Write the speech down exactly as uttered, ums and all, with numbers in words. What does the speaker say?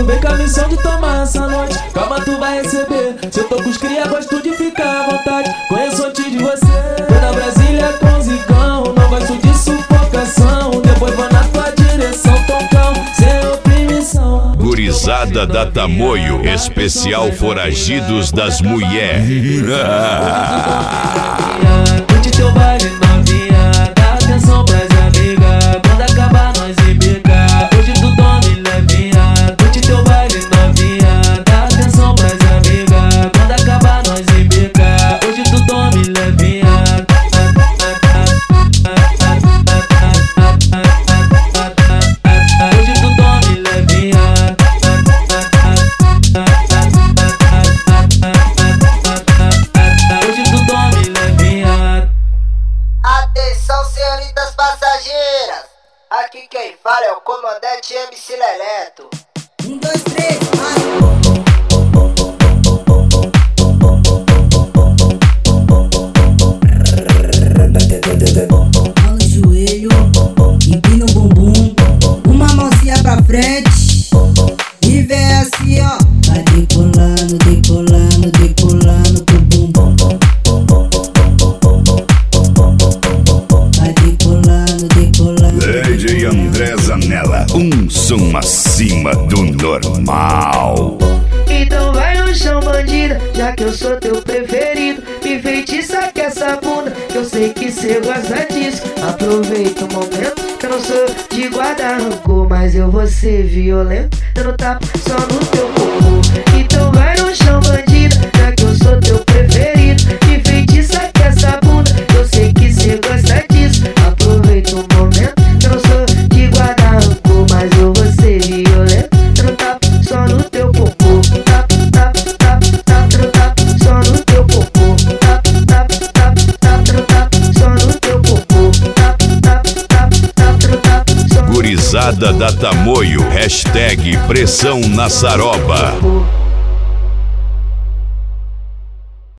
tu vem com a missão de tomar essa noite. Calma, tu vai receber. Se eu tô com os cria, gosto de ficar à vontade. Conheço antes de você. Toda Brasília com zicão, não gosto de sufocação. Depois vou na tua direção, tocão, sem oprimição. Gurizada da Tamoio, especial Foragidos das Mulheres. Curte teu baile novinha, dá atenção pras amigas. Quando acabar nós embica, hoje tu dorme levinha. Curte teu baile novinha, dá atenção pras amigas. Quando acabar nós embica, hoje tu dorme levinha. Hoje tu dorme levinha. Hoje tu dorme levinha. Atenção, senhoritas passageiras, aqui quem fala é o comandante M C Leleto. Um, dois, três, vai! Mão no joelho, empina o bumbum, uma mãozinha pra frente e vem assim, ó. Vai decolando, decolando, decolando pro bumbum. Vai decolando, decolando. D J André Zanella, um som acima do normal. Então vai no chão, bandida, já que eu sou teu preferido. Me feitiça com essa bunda, que eu sei que cê gosta disso. Aproveita o momento, que eu não sou de guardar rancor, mas eu vou ser violento, dando tapa só no teu corpo. Então vai no chão, bandida, já que eu sou teu preferido. Me feitiça com essa bunda, que eu sei que cê gosta disso. Aproveita o momento, que eu não sou de guardar rancor, mas eu vou ser violento, dando tapa só no teu corpo. Gurizada da Tamoio, hashtag pressão na saroba.